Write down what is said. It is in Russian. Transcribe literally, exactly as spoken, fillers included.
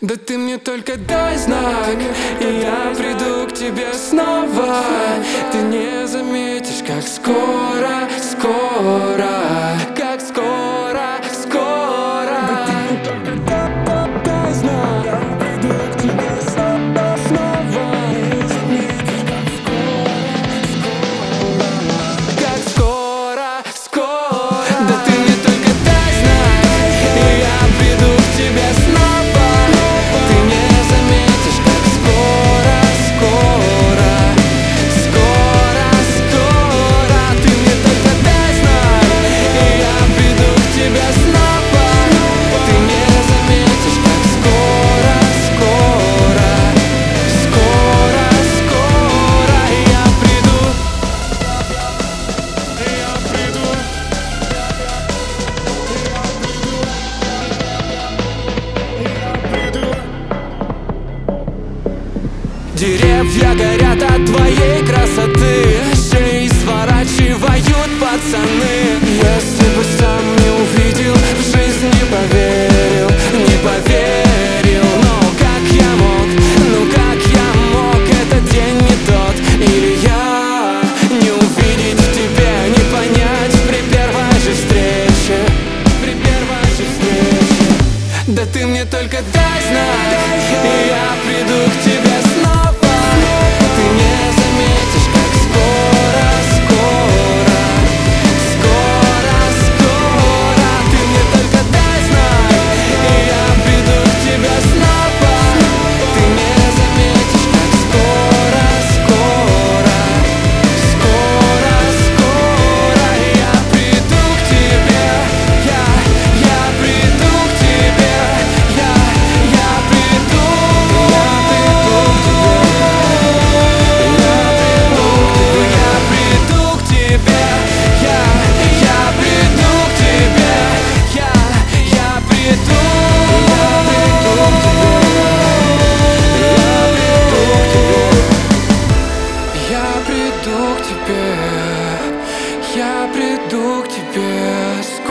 Да ты мне только дай знак, и я приду к тебе снова. Ты не заметишь, как скоро, скоро, как скоро, скоро. Да ты мне только дай знак, я приду к тебе снова, снова. Не заметишь, как скоро, скоро, как скоро, скоро. Да ты мне только дай знак, и я приду к тебе снова. Деревья горят от твоей красоты, шеи сворачивают пацаны. Если бы сам не увидел, в жизнь не поверил, не поверил. Но как я мог, ну как я мог, этот день не тот. Или я не увидеть в тебе, не понять при первой же встрече, при первой же встрече. Да ты мне только дай знак, и я приду к тебе снова. Я приду к тебе, я приду к тебе.